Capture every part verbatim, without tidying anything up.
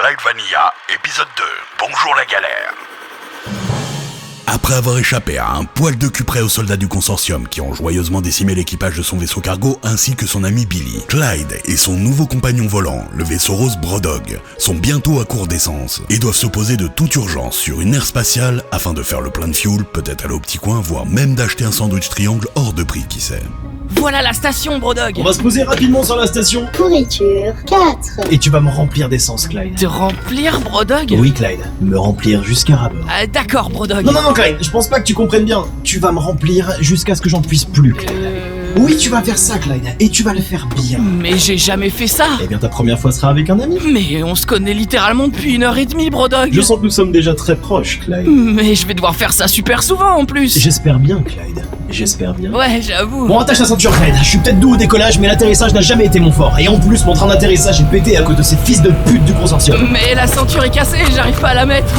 Clyde Vanilla, épisode deux. Bonjour la galère. Après avoir échappé à un poil de cul près aux soldats du consortium qui ont joyeusement décimé l'équipage de son vaisseau cargo ainsi que son ami Billy, Clyde et son nouveau compagnon volant, le vaisseau rose Brodog, sont bientôt à court d'essence et doivent se poser de toute urgence sur une aire spatiale afin de faire le plein de fuel, peut-être aller au petit coin, voire même d'acheter un sandwich triangle hors de prix, qui sait. Voilà la station, Brodog. On va se poser rapidement sur la station. Pourriture quatre. Et tu vas me remplir d'essence, Clyde. Te remplir, Brodog? Oui, Clyde. Me remplir jusqu'à ras bord. Ah, d'accord, Brodog. Non, non, non, Clyde. Je pense pas que tu comprennes bien. Tu vas me remplir jusqu'à ce que j'en puisse plus, Clyde. Euh... Oui, tu vas faire ça, Clyde. Et tu vas le faire bien. Mais j'ai jamais fait ça. Eh bien, ta première fois sera avec un ami. Mais on se connaît littéralement depuis une heure et demie, Brodog. Je sens que nous sommes déjà très proches, Clyde. Mais je vais devoir faire ça super souvent, en plus. J'espère bien, Clyde. J'espère bien. Ouais, j'avoue. Bon, attache la ceinture, Clyde. Je suis peut-être doux au décollage, mais l'atterrissage n'a jamais été mon fort. Et en plus, mon train d'atterrissage est pété à cause de ces fils de pute du consortium. Mais la ceinture est cassée, j'arrive pas à la mettre.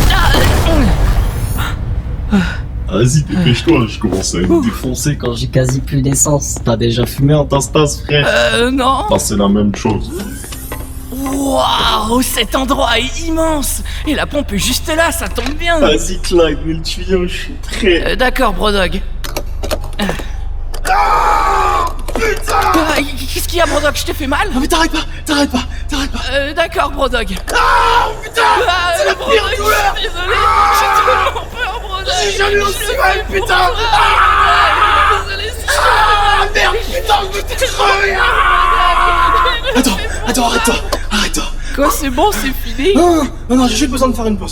Ah. Vas-y, dépêche-toi, je commence à me défoncer quand j'ai quasi plus d'essence. T'as déjà fumé un tastas, frère? Euh, non. Bah, c'est la même chose. Waouh, cet endroit est immense. Et la pompe est juste là, ça tombe bien. Vas-y, Clyde, mets le tuyau, je suis prêt. Euh, d'accord, Brodog. Ah, putain! Ah, qu'est-ce qu'il y a, Brodog? Je t'ai fait mal? Non, mais t'arrêtes pas, t'arrêtes pas, t'arrêtes pas. Euh, d'accord, Brodog. Ah, putain! Ah, C'est la Brodog, pire douleur! je suis désolé, j'ai tellement peur, Brodog. J'ai jamais aussi mal, putain! Ah, désolé, si Ah, merde, putain, je me suis crevé! Attends, attends, arrête-toi, arrête-toi. Quoi, c'est bon, c'est fini? Non, non, non, j'ai juste besoin de faire une pause.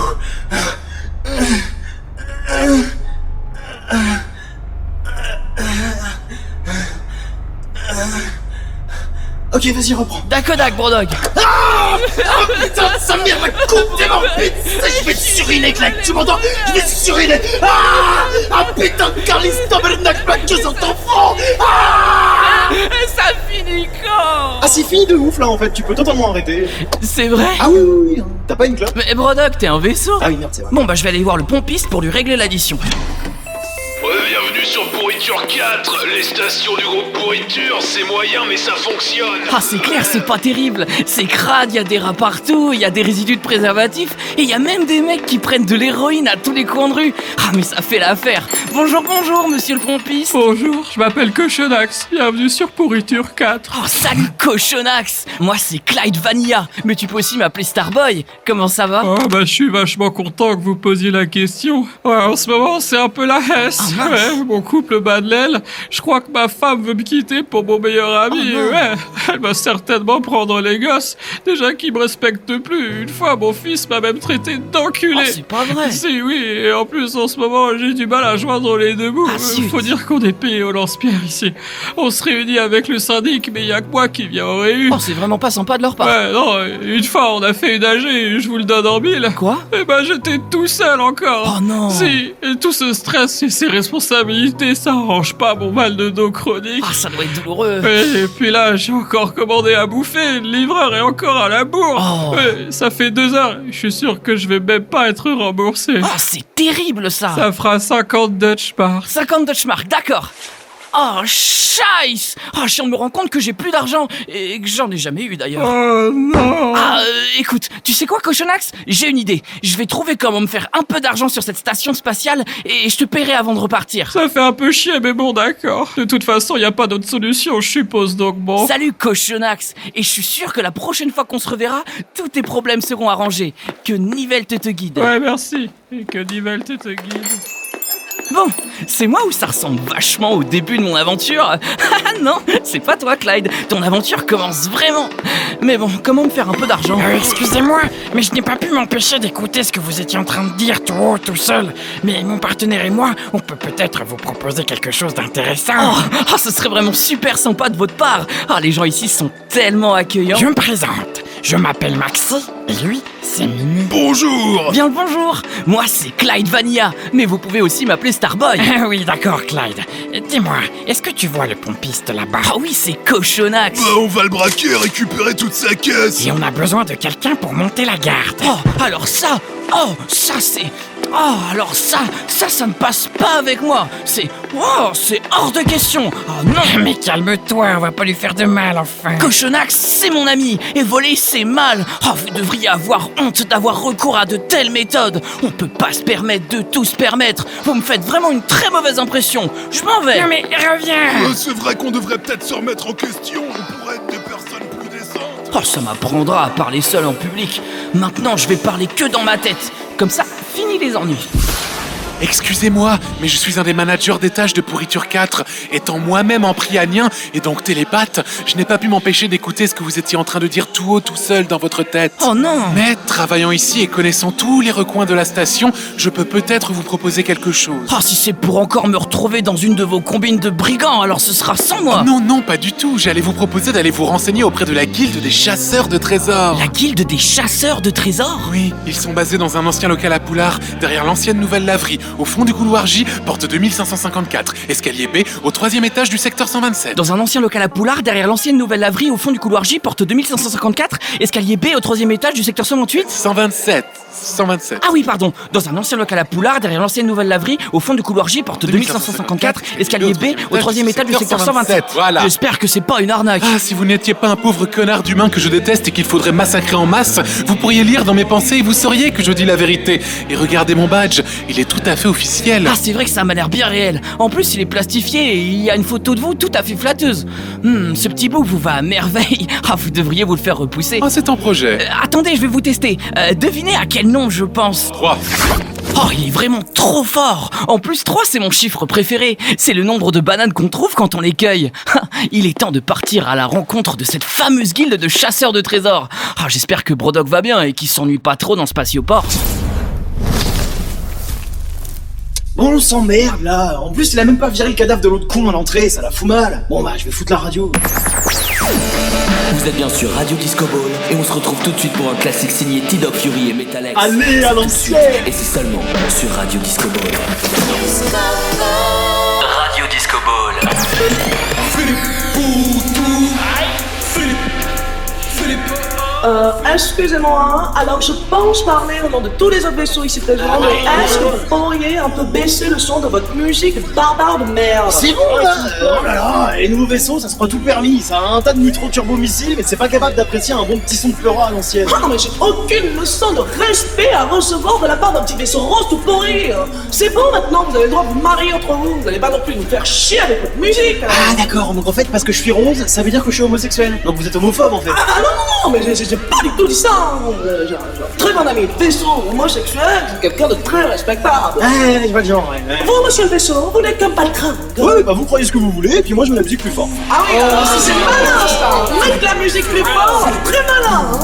Ok, vas-y, reprends. Dakodak, Brodog. Ah, putain, sa mère ma coupe des morts, putain, je vais suriner, Clyde, tu m'entends? Je vais suriner! Ah! Ah, putain, Carlis Tabernacle, ma queue sur ton front! Ah! Ça finit quand? Ah, c'est fini de ouf là en fait, tu peux totalement arrêter. C'est vrai? Ah oui, oui, oui, t'as pas une clope? Mais Brodog, t'es un vaisseau? Ah oui, merde, c'est vrai. Bon, bah je vais aller voir le pompiste pour lui régler l'addition. Ouais, bienvenue sur Pourriture quatre, les stations du groupe Pourriture, c'est moyen mais ça fonctionne. Ah, c'est clair, c'est pas terrible. C'est crade, y a des rats partout, y a des résidus de préservatifs, et y a même des mecs qui prennent de l'héroïne à tous les coins de rue. Ah, mais ça fait l'affaire. Bonjour, bonjour, monsieur le pompiste. Bonjour, je m'appelle Cochonax, bienvenue sur Pourriture quatre. Oh, salut Cochonax. Moi, c'est Clyde Vanilla, mais tu peux aussi m'appeler Starboy. Comment ça va? Oh bah je suis vachement content que vous posiez la question. Ouais, en ce moment c'est un peu la hesse. Oh, ouais, mon couple bat de l'aile. Je crois que ma femme veut me quitter pour mon meilleur ami. Oh, ouais, elle va certainement prendre les gosses. Déjà qu'ils me respectent plus. Une fois mon fils m'a même traité d'enculé. Oh, c'est pas vrai. Si oui, et en plus en ce moment j'ai du mal à joindre les deux bouts. Ah, si, Faut oui. dire qu'on est payé au lance-pierre ici. On se réunit avec le syndic, mais il y a que moi qui viens au réu. Oh, c'est vraiment pas sympa de leur part. Ouais, non, une fois on a fait une A G, je vous le donne en mille. Quoi? Eh ben j'étais tout seul encore. Oh non. Si, et tout ce stress et ces responsabilités, ça arrange pas mon mal de dos chronique. Ah, ça doit être douloureux. Ouais, et puis là, j'ai encore commandé à bouffer, le livreur est encore à la bourre. Oh. Ouais, ça fait deux heures, je suis sûr que je vais même pas être remboursé. Oh, c'est terrible ça. Ça fera cinquante Dutch par. cinquante Deutschmark, d'accord. Oh, scheisse. Oh, je viens de me rendre compte que j'ai plus d'argent et que j'en ai jamais eu d'ailleurs. Oh non. Ah, euh, écoute, tu sais quoi, Cochonax? J'ai une idée. Je vais trouver comment me faire un peu d'argent sur cette station spatiale et je te paierai avant de repartir. Ça fait un peu chier, mais bon, d'accord. De toute façon, y a pas d'autre solution, je suppose, donc bon. Salut, Cochonax. Et je suis sûr que la prochaine fois qu'on se reverra, tous tes problèmes seront arrangés. Que Nivelle te te guide. Ouais, merci. Et que Nivelle te te guide. Bon, c'est moi ou ça ressemble vachement au début de mon aventure? Ah non, c'est pas toi, Clyde. Ton aventure commence vraiment. Mais bon, comment me faire un peu d'argent? Euh, excusez-moi, mais je n'ai pas pu m'empêcher d'écouter ce que vous étiez en train de dire tout haut, tout seul. Mais mon partenaire et moi, on peut peut-être vous proposer quelque chose d'intéressant. Oh, oh, ce serait vraiment super sympa de votre part. Ah, les gens ici sont tellement accueillants. Je me présente. Je m'appelle Maxi, et lui, c'est Mini. Bonjour! Bien le bonjour. Moi, c'est Clyde Vanilla, mais vous pouvez aussi m'appeler Starboy. Ah oui, d'accord, Clyde. Dis-moi, est-ce que tu vois le pompiste là-bas? Ah oui, c'est Cochonax. Bah, on va le braquer et récupérer toute sa caisse! Et on a besoin de quelqu'un pour monter la garde. Oh, alors ça, oh, ça c'est... Oh, alors ça, ça, ça ne passe pas avec moi. C'est... Oh, c'est hors de question. Oh non. Mais calme-toi, on va pas lui faire de mal, enfin. Cochonax, c'est mon ami. Et voler, c'est mal. Oh, vous devriez avoir honte d'avoir recours à de telles méthodes. On peut pas se permettre de tout se permettre. Vous me faites vraiment une très mauvaise impression. Je m'en vais. Non mais reviens. Euh, c'est vrai qu'on devrait peut-être se remettre en question. On pourrait être des personnes plus décentes. Oh, ça m'apprendra à parler seul en public. Maintenant, je vais parler que dans ma tête. Comme ça, fini les ennuis. Excusez-moi, mais je suis un des managers d'étage de Pourriture quatre. Étant moi-même emprianien et donc télépathe, je n'ai pas pu m'empêcher d'écouter ce que vous étiez en train de dire tout haut, tout seul dans votre tête. Oh non! Mais travaillant ici et connaissant tous les recoins de la station, je peux peut-être vous proposer quelque chose. Ah, si c'est pour encore me retrouver dans une de vos combines de brigands, alors ce sera sans moi. Non, non, pas du tout. J'allais vous proposer d'aller vous renseigner auprès de la guilde des chasseurs de trésors. La guilde des chasseurs de trésors? Oui, ils sont basés dans un ancien local à Poulard, derrière l'ancienne Nouvelle Laverie, au fond du couloir J, porte deux mille cinq cent cinquante-quatre, escalier B, au troisième étage du secteur cent vingt-sept. Dans un ancien local à Poulard, derrière l'ancienne Nouvelle Laverie, au fond du couloir J, porte deux mille cinq cent cinquante-quatre, escalier B, au troisième étage du secteur cent vingt-huit. cent vingt-sept. cent vingt-sept. Ah oui, pardon. Dans un ancien local à Poulard, derrière l'ancienne Nouvelle Laverie, au fond du couloir J, porte deux mille cinq cent cinquante-quatre, escalier B, au troisième étage du secteur cent vingt-sept. Voilà. J'espère que c'est pas une arnaque. Ah, si vous n'étiez pas un pauvre connard d'humain que je déteste et qu'il faudrait massacrer en masse, vous pourriez lire dans mes pensées et vous sauriez que je dis la vérité. Et regardez mon badge, il est tout à fait officiel. Ah, c'est vrai que ça m'a l'air bien réel. En plus, il est plastifié et il y a une photo de vous tout à fait flatteuse. Hmm, ce petit bout vous va à merveille. Ah, vous devriez vous le faire repousser. Ah, c'est un projet. Euh, attendez, je vais vous tester. Euh, devinez à quel nombre je pense. trois. Oh, il est vraiment trop fort. En plus, trois, c'est mon chiffre préféré. C'est le nombre de bananes qu'on trouve quand on les cueille. Il est temps de partir à la rencontre de cette fameuse guilde de chasseurs de trésors. Ah, j'espère que Brodok va bien et qu'il s'ennuie pas trop dans Spatioport. Bon, on s'emmerde là. En plus, il a même pas viré le cadavre de l'autre con à l'entrée, ça la fout mal. Bon bah, je vais foutre la radio. Vous êtes bien sur Radio Disco Ball et on se retrouve tout de suite pour un classique signé T-Dog Fury et Metalex. Allez, à l'ancienne. Et c'est seulement sur Radio Disco Ball. Radio Disco Ball. Philippe Poutou. Philippe. Philippe. Euh, excusez-moi, alors je pense parler au nom de tous les autres vaisseaux ici présents, mais est-ce que vous pourriez un peu baisser le son de votre musique barbare de merde? C'est bon là. Oh là là, les nouveaux vaisseaux, ça se croit tout permis. Ça a un tas de nitro-turbo-missiles, mais c'est pas capable d'apprécier un bon petit son de pleura à l'ancienne. Ah non mais j'ai aucune leçon de respect à recevoir de la part d'un petit vaisseau rose tout pourri. C'est bon maintenant, vous avez le droit de vous marier entre vous, vous allez pas non plus nous faire chier avec votre musique. Ah d'accord, donc en fait parce que je suis rose, ça veut dire que je suis homosexuel. Donc vous êtes homophobe en fait. Ah, ah non non non, mais j'ai j'ai pas du tout dit ça. J'ai j'ai un très bon ami de vaisseau homosexuel, c'est quelqu'un de très respectable. Ouais, je vois le genre, ouais. ouais. Vous monsieur le vaisseau, vous n'êtes qu'un palcrin. Ouais, bah vous croyez ce que vous voulez, et puis moi je mets la musique plus fort. Ah oui, alors si c'est malin ça. Mettre la musique plus fort, c'est très malin hein.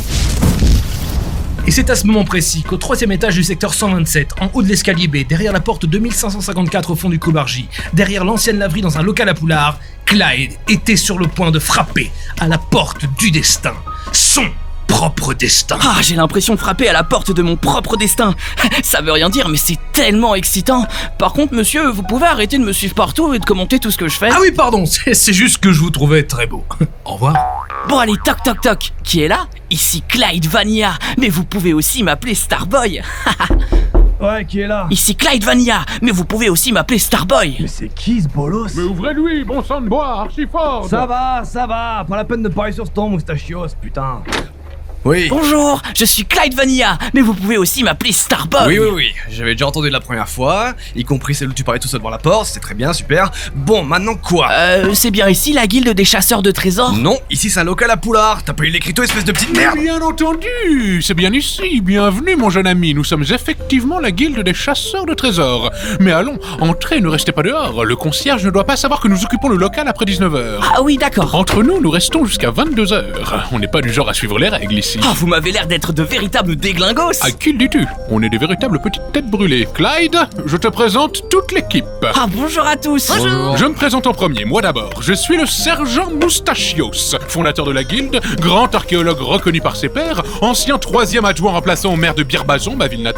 Et c'est à ce moment précis qu'au troisième étage du secteur cent vingt-sept, en haut de l'escalier B, derrière la porte deux mille cinq cent cinquante-quatre au fond du couloir J, derrière l'ancienne laverie dans un local à Poulard, Clyde était sur le point de frapper à la porte du destin. Son propre destin. Ah, j'ai l'impression de frapper à la porte de mon propre destin. Ça veut rien dire, mais c'est tellement excitant. Par contre, monsieur, vous pouvez arrêter de me suivre partout et de commenter tout ce que je fais? Ah oui, pardon, c'est, c'est juste que je vous trouvais très beau. Au revoir. Bon allez, toc toc toc. Qui est là? Ici Clyde Vanilla, mais vous pouvez aussi m'appeler Starboy. Ouais, qui est là? Ici Clyde Vanilla, mais vous pouvez aussi m'appeler Starboy. Mais c'est qui ce bolos? Mais ouvrez-lui, bon sang de bois, archi fort. Ça va, ça va, pas la peine de parler sur ce ton, moustachios, putain. Oui. Bonjour, je suis Clyde Vanilla, mais vous pouvez aussi m'appeler Starboy. Oui, oui, oui, j'avais déjà entendu la première fois, y compris celle où tu parlais tout seul devant la porte, c'est très bien, super. Bon, maintenant quoi? Euh, c'est bien ici la guilde des chasseurs de trésors? Non, ici c'est un local à Poulard, t'as pas eu l'écriteau, espèce de petite merde. Bien entendu, c'est bien ici, bienvenue mon jeune ami, nous sommes effectivement la guilde des chasseurs de trésors. Mais allons, entrez, ne restez pas dehors, le concierge ne doit pas savoir que nous occupons le local après dix-neuf heures. Ah oui, d'accord. Entre nous, nous restons jusqu'à vingt-deux heures, on n'est pas du genre à suivre les règles ici. Ah, vous m'avez l'air d'être de véritables déglingos. À qui le dis-tu? On est des véritables petites têtes brûlées. Clyde, je te présente toute l'équipe. Ah, bonjour à tous. Bonjour. Je me présente en premier, moi d'abord. Je suis le sergent Moustachios, fondateur de la guilde, grand archéologue reconnu par ses pairs, ancien troisième adjoint remplaçant au maire de Birbazon, ma ville natale,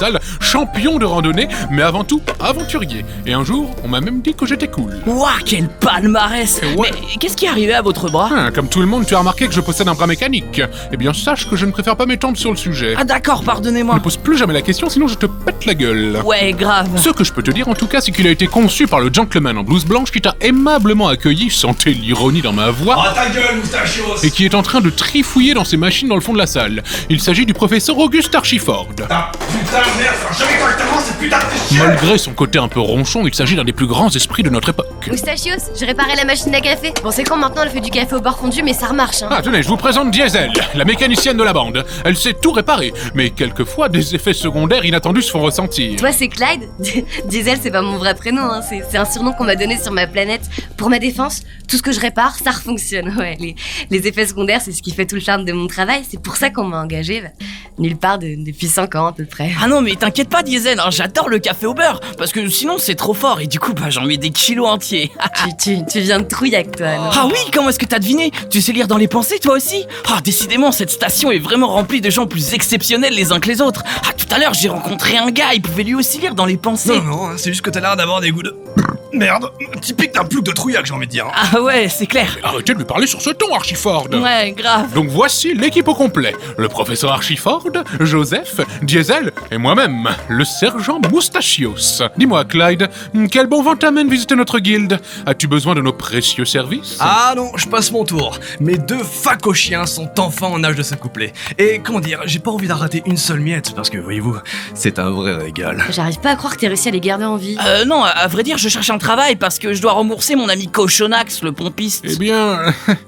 champion de randonnée, mais avant tout aventurier. Et un jour, on m'a même dit que j'étais cool. Ouah, quel palmarès. Ouais. Mais qu'est-ce qui est arrivé à votre bras? Ah, comme tout le monde, tu as remarqué que je possède un bras mécanique. Eh bien, sache que je ne préfère pas m'étendre sur le sujet. Ah d'accord, pardonnez-moi. Ne pose plus jamais la question, sinon je te pète la gueule. Ouais, grave. Ce que je peux te dire en tout cas, c'est qu'il a été conçu par le gentleman en blouse blanche qui t'a aimablement accueilli, sentez l'ironie dans ma voix, Oh ta gueule, moustachios! et qui est en train de trifouiller dans ses machines dans le fond de la salle. Il s'agit du professeur Auguste Archiford. Ah putain de merde, ça va jamais correctement cette putain de fichier! Malgré son côté un peu ronchon, il s'agit d'un des plus grands esprits de notre époque. Moustachios, j'ai réparé la machine à café. Bon, c'est quand maintenant elle fait du café au beurre fondu, mais ça remarche, hein. Ah, tenez, je vous présente Diesel, la mécanicienne de la bande. Elle sait tout réparer, mais quelquefois des effets secondaires inattendus se font ressentir. Toi, c'est Clyde. Diesel, c'est pas mon vrai prénom, hein. C'est, c'est un surnom qu'on m'a donné sur ma planète. Pour ma défense, tout ce que je répare, ça refonctionne. Ouais, les, les effets secondaires, c'est ce qui fait tout le charme de mon travail. C'est pour ça qu'on m'a engagé bah, nulle part de, depuis cinq ans à peu près. Ah non, mais t'inquiète pas, Diesel, hein, j'adore le café au beurre, parce que sinon c'est trop fort et du coup, bah j'en mets des kilos entiers. tu, tu, tu viens de Trouillac, toi, non? Ah oui, comment est-ce que t'as deviné? Tu sais lire dans les pensées, toi aussi? Ah, décidément, cette station est vraiment remplie de gens plus exceptionnels les uns que les autres. Ah, tout à l'heure, j'ai rencontré un gars, il pouvait lui aussi lire dans les pensées. Non, non, hein, c'est juste que t'as l'air d'avoir des goûts de... Merde, typique d'un plouc de Trouillac, j'ai envie de dire. Hein. Ah ouais, c'est clair. Arrêtez de lui parler sur ce ton, Archiford. Ouais, grave. Donc voici l'équipe au complet. Le professeur Archiford, Joseph, Diesel et moi-même, le sergent Moustachios. Dis-moi, Clyde, quel bon vent t'amène visiter notre guilde? As-tu besoin de nos précieux services? Ah non, je passe mon tour. Mes deux facochiens sont enfin en âge de s'accoupler. Et comment dire, j'ai pas envie d'en rater une seule miette, parce que voyez-vous, c'est un vrai régal. J'arrive pas à croire que t'aies réussi à les garder en vie. Euh, non, à, à vrai dire, je cherche un travail parce que je dois rembourser mon ami Cochonax, le pompiste. Eh bien,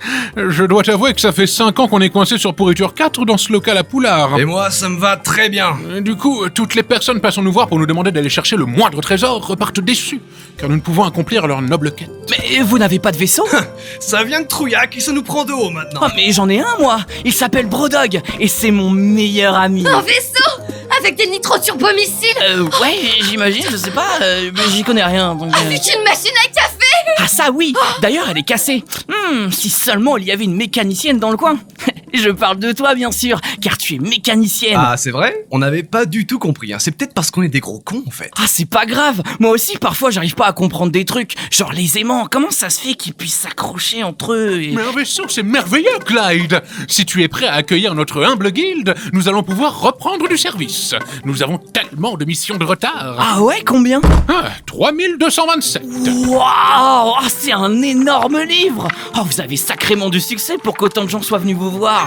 je dois t'avouer que ça fait cinq ans qu'on est coincé sur Pourriture quatre dans ce local à Poulard. Et moi, ça me va très bien. Du coup, toutes les personnes passant nous voir pour nous demander d'aller chercher le moindre trésor repartent déçus, car nous ne pouvons accomplir leur noble quête. Mais vous n'avez pas de vaisseau? Ça vient de Trouillac, il se nous prend de haut maintenant. Ah, mais j'en ai un, moi. Il s'appelle Brodog, et c'est mon meilleur ami. Un vaisseau avec des nitro-turbomissiles. Euh, ouais, j'imagine, je sais pas, euh, mais j'y connais rien, donc... Euh... Avec une machine à café. Ah ça oui. D'ailleurs, elle est cassée. Hmm, si seulement il y avait une mécanicienne dans le coin. Je parle de toi, bien sûr, car tu es mécanicienne. Ah, c'est vrai? On n'avait pas du tout compris, hein. C'est peut-être parce qu'on est des gros cons, en fait. Ah, c'est pas grave. Moi aussi, parfois, j'arrive pas à comprendre des trucs. Genre les aimants, comment ça se fait qu'ils puissent s'accrocher entre eux et... Mais un vaisseau, c'est merveilleux, Clyde. Si tu es prêt à accueillir notre humble guilde, nous allons pouvoir reprendre du service. Nous avons tellement de missions de retard. Ah ouais, combien? Ah, trois mille deux cent vingt-sept. Waouh, ah, c'est un énorme livre. Oh, vous avez sacrément du succès pour qu'autant de gens soient venus vous voir.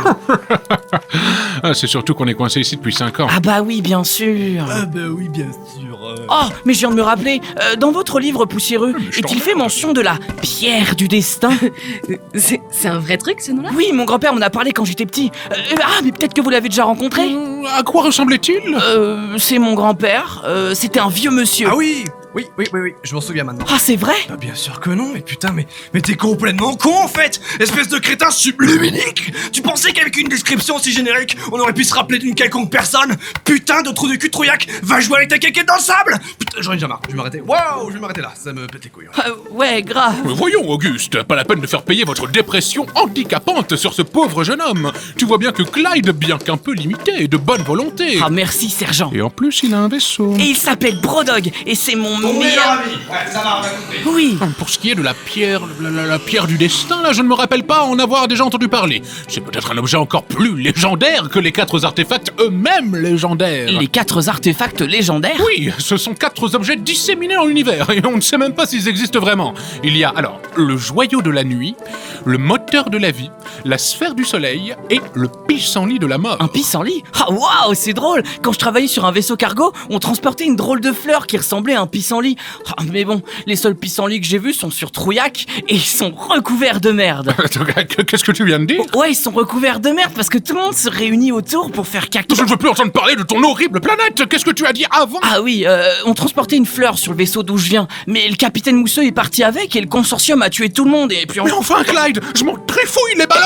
Ah, c'est surtout qu'on est coincé ici depuis cinq ans. Ah bah oui, bien sûr. Ah bah oui, bien sûr. Euh... Oh, mais je viens de me rappeler, euh, dans votre livre poussiéreux, est-il fait mention de la pierre du destin? c'est, c'est un vrai truc, ce nom-là? Oui, mon grand-père m'en a parlé quand j'étais petit. Euh, ah, mais peut-être que vous l'avez déjà rencontré. euh, À quoi ressemblait-il? Euh, c'est mon grand-père. Euh, c'était un vieux monsieur. Ah oui. Oui, oui, oui, oui, je m'en souviens maintenant. Ah, c'est vrai? Bah bien sûr que non, mais putain, mais, mais t'es complètement con en fait! Espèce de crétin subluminique! Tu pensais qu'avec une description aussi générique, on aurait pu se rappeler d'une quelconque personne? Putain de trou de cul de Trouillac! Va jouer avec ta caquette dans le sable! Putain, j'en ai déjà marre, je vais m'arrêter. Waouh, je vais m'arrêter là, ça me pète les couilles. Ah, ouais, grave. Mais voyons, Auguste, pas la peine de faire payer votre dépression handicapante sur ce pauvre jeune homme. Tu vois bien que Clyde, bien qu'un peu limité, est de bonne volonté. Ah, merci, sergent. Et en plus, il a un vaisseau. Et il s'appelle Brodog, et c'est mon Ton meilleur ami. Ouais, ça va, on a compris. Oui. Pour ce qui est de la pierre, la, la, la pierre du destin, là, je ne me rappelle pas en avoir déjà entendu parler. C'est peut-être un objet encore plus légendaire que les quatre artefacts eux-mêmes légendaires. Les quatre artefacts légendaires? Oui, ce sont quatre objets disséminés dans l'univers, et on ne sait même pas s'ils existent vraiment. Il y a alors le joyau de la nuit, le moteur de la vie, la sphère du soleil et le pissenlit de la mort. Un pissenlit? Ah waouh, c'est drôle. Quand je travaillais sur un vaisseau cargo, on transportait une drôle de fleur qui ressemblait à un pissenlit. Ah, mais bon, les seuls pissenlits que j'ai vus sont sur Trouillac et ils sont recouverts de merde. Qu'est-ce que tu viens de dire? Ouais, ils sont recouverts de merde parce que tout le monde se réunit autour pour faire caca. Je ne veux plus entendre parler de ton horrible planète. Qu'est-ce que tu as dit avant? Ah oui, euh, on transportait une fleur sur le vaisseau d'où je viens, mais le capitaine Mousseux est parti avec et le consortium a tué tout le monde et puis on... Mais enfin, Clyde, je m'en trifouille les ballons.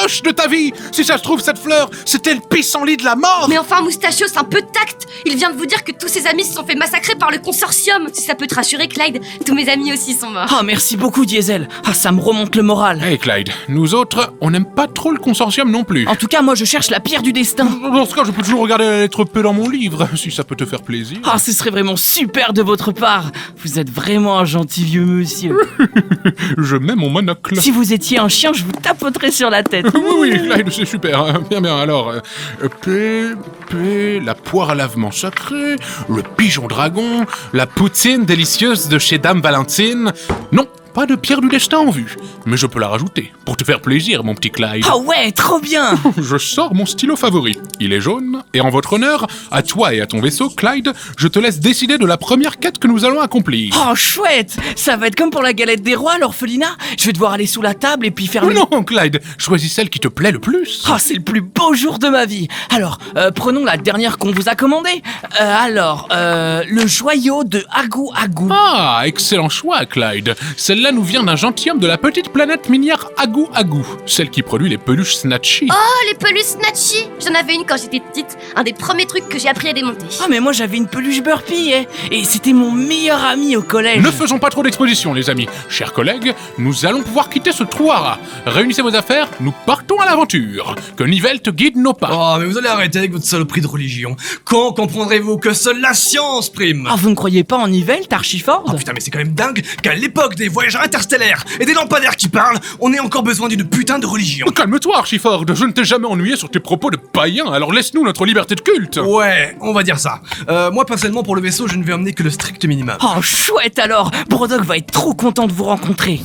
moche de ta vie. Si ça se trouve, cette fleur, c'était le pissenlit de la mort. Mais enfin, Moustachios, un peu de tact. Il vient de vous dire que tous ses amis se sont fait massacrer par le consortium. Si ça peut te rassurer, Clyde, tous mes amis aussi sont morts. Ah, merci beaucoup, Diesel. Ah, ça me remonte le moral. Hey Clyde, nous autres, on n'aime pas trop le consortium non plus. En tout cas, moi, je cherche la pierre du destin. Dans ce cas, je peux toujours regarder la lettre P dans mon livre, si ça peut te faire plaisir. Ah, ce serait vraiment super de votre part. Vous êtes vraiment un gentil vieux monsieur. Je mets mon monocle. Si vous étiez un chien, je vous tapoterais sur la tête. Oui, oui, Clyde, c'est super. Bien, bien, alors... Euh, P, P, la poire à lavement sacrée, le pigeon dragon, la poutine délicieuse de chez Dame Valentine... Non, pas de pierre du destin en vue, mais je peux la rajouter, pour te faire plaisir, mon petit Clyde. Ah ouais, trop bien. Je sors mon stylo favori. Il est jaune, et en votre honneur, à toi et à ton vaisseau, Clyde, je te laisse décider de la première quête que nous allons accomplir. Oh, chouette. Ça va être comme pour la galette des rois, l'orphelinat. Je vais devoir aller sous la table et puis faire... Oh le... non, Clyde, choisis celle qui te plaît le plus. Ah, oh, c'est le plus beau jour de ma vie. Alors, euh, prenons la dernière qu'on vous a commandée. Euh, alors, euh, le joyau de Agou Agou. Ah, excellent choix, Clyde. Celle-là nous vient d'un gentilhomme de la petite planète minière Agou Agou, celle qui produit les peluches Snatchy. Oh, les peluches Snatchy. J'en avais une quand j'étais petite, un des premiers trucs que j'ai appris à démonter. Ah, mais moi j'avais une peluche Burpee, eh. Et c'était mon meilleur ami au collège. Ne faisons pas trop d'exposition, les amis. Chers collègues, nous allons pouvoir quitter ce trou à rats. Réunissez vos affaires, nous partons à l'aventure. Que Nivelle te guide nos pas. Oh, mais vous allez arrêter avec votre saloperie de religion. Quand comprendrez-vous que seule la science prime? Ah, vous ne croyez pas en Nivelle, Tarchiford? Oh putain, mais c'est quand même dingue qu'à l'époque des voyageurs interstellaires et des lampadaires qui parlent, on ait encore besoin d'une putain de religion. Calme-toi, Archiford, je ne t'ai jamais ennuyé sur tes propos de païen, alors laisse-nous notre liberté de culte. Ouais, on va dire ça. Euh, moi, personnellement, pour le vaisseau, je ne vais emmener que le strict minimum. Oh, chouette alors. Brodog va être trop content de vous rencontrer.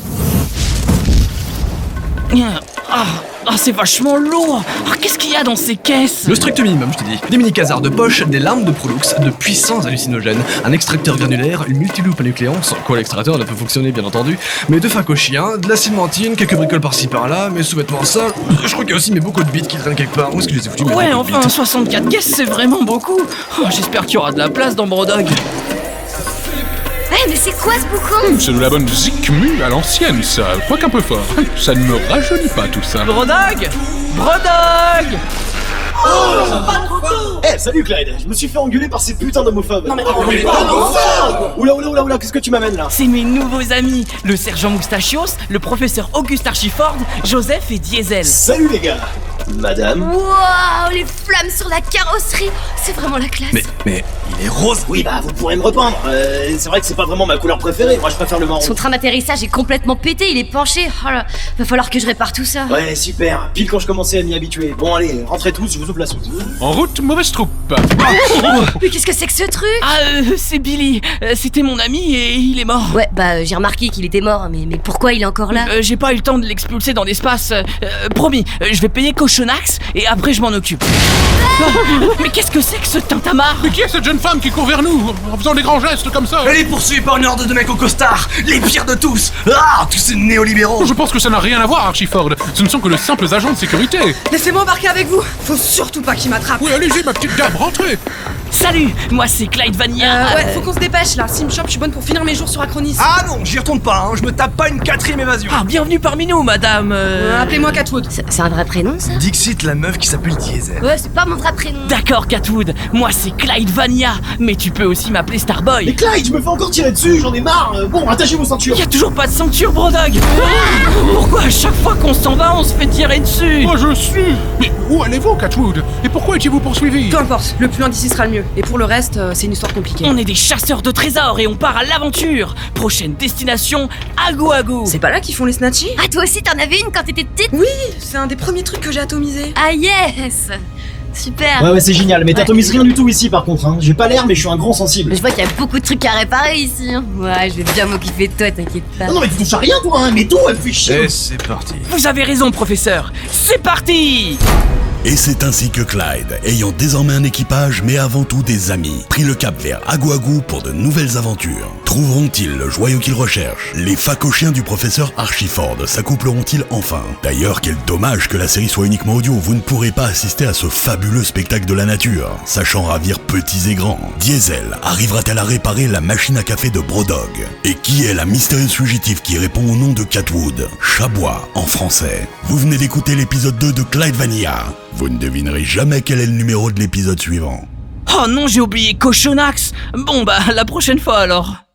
Ah, ah, c'est vachement lourd. Ah, qu'est-ce qu'il y a dans ces caisses? Le strict minimum, je te dis. Des mini-casards de poche, des larmes de Prolux, de puissants hallucinogènes, un extracteur granulaire, une multiloupe à nucléon, sans quoi l'extracteur ne peut fonctionner bien entendu, mais deux facs aux chiens, de la cimentine, quelques bricoles par-ci par-là, mes sous-vêtements sales, je crois qu'il y a aussi mes beaucoup de bits qui traînent quelque part. Où est-ce que je les ai foutus? Ouais, enfin, soixante-quatre caisses, c'est vraiment beaucoup. Oh, j'espère qu'il y aura de la place dans Brodog. Ouais, mais c'est quoi ce boucan? C'est de la bonne zikmu à l'ancienne, ça. Quoique un peu fort. Ça ne me rajeunit pas, tout ça. Brodog Brodog Oh, pas trop tôt. Eh, salut Clyde, je me suis fait engueuler par ces putains d'homophobes. Non mais oh, mais pas d'homophobes. Oula oula oula oula, qu'est-ce que tu m'amènes là? C'est mes nouveaux amis, le sergent Moustachios, le professeur Auguste Archiford, Joseph et Diesel. Salut les gars. Madame. Waouh, les flammes sur la carrosserie, c'est vraiment la classe. Mais, mais, il est rose. Oui, bah vous pourrez me repeindre. Euh, c'est vrai que c'est pas vraiment ma couleur préférée, moi je préfère le marron. Son train d'atterrissage est complètement pété, il est penché. Oh là, va falloir que je répare tout ça. Ouais, super, pile quand je commençais à m'y habituer. Bon allez, rentrez tous, je vous ouvre la soute. En route, mauvaise troupe. Mais qu'est-ce que c'est que ce truc? Ah, euh, c'est Billy, euh, c'était mon ami et il est mort. Ouais, bah euh, j'ai remarqué qu'il était mort, mais, mais pourquoi il est encore là? euh, J'ai pas eu le temps de l'expulser dans l'espace. Euh, promis, euh, je vais payer Cochonax et après je m'en occupe. Ah mais qu'est-ce que c'est que ce tintamarre? Mais qui est cette jeune femme qui court vers nous en faisant des grands gestes comme ça? Elle est poursuivie par une horde de mecs au costard, les pires de tous. Ah, tous ces néolibéraux. Je pense que ça n'a rien à voir, Archiford. Ce ne sont que de simples agents de sécurité. Laissez-moi embarquer avec vous. Faut surtout pas qu'il m'attrape. Oui, allez-y, ma petite dame, rentrez. Salut, moi c'est Clyde Vanilla. Euh, ouais, faut qu'on se dépêche là. Si me chope, je suis bonne pour finir mes jours sur Acronis. Ah non, j'y retourne pas, hein. Je me tape pas une quatrième évasion. Ah, bienvenue parmi nous, madame. Euh... Euh, Appelez-moi Catwood. C'est un vrai prénom, ça? Dixit, la meuf qui s'appelle Diesel. Ouais, c'est pas mon vrai prénom. D'accord, Catwood. Moi c'est Clyde Vanilla, mais tu peux aussi m'appeler Starboy. Mais Clyde, je me fais encore tirer dessus, j'en ai marre. Euh, bon, attachez vos ceintures. Y'a toujours pas de ceinture, Brodog. Pourquoi à chaque fois qu'on s'en va, on se fait tirer dessus? Moi je suis. Mais où allez-vous, Catwood? Et pourquoi étiez-vous poursuivi? Peu importe, le plus loin d'ici sera le mieux. Et pour le reste, euh, c'est une histoire compliquée. On est des chasseurs de trésors et on part à l'aventure. Prochaine destination, Agou Agou. C'est pas là qu'ils font les snatchis? Ah, toi aussi t'en avais une quand t'étais petite? Oui, c'est un des premiers trucs que j'ai atomisé. Ah yes. Super. Ouais ouais, c'est génial, mais t'atomises rien du tout ici par contre, hein. J'ai pas l'air mais je suis un grand sensible. Je vois qu'il y a beaucoup de trucs à réparer ici, hein. Ouais, je vais bien m'occuper de toi, t'inquiète pas. Non, non mais tu touches à rien toi, hein. Mais tout, elle me fait chier. Et c'est parti. Vous avez raison, professeur. C'est parti. Et c'est ainsi que Clyde, ayant désormais un équipage mais avant tout des amis, prit le cap vers Agu Agu pour de nouvelles aventures. Trouveront-ils le joyau qu'ils recherchent? Les phacochiens du professeur Archiford s'accoupleront-ils enfin? D'ailleurs, quel dommage que la série soit uniquement audio, vous ne pourrez pas assister à ce fabuleux spectacle de la nature, sachant ravir petits et grands. Diesel arrivera-t-elle à réparer la machine à café de Brodog? Et qui est la mystérieuse fugitive qui répond au nom de Catwood? Chabois en français. Vous venez d'écouter l'épisode deux de Clyde Vanilla. Vous ne devinerez jamais quel est le numéro de l'épisode suivant. Oh non, j'ai oublié Cochonax. Bon bah, la prochaine fois alors.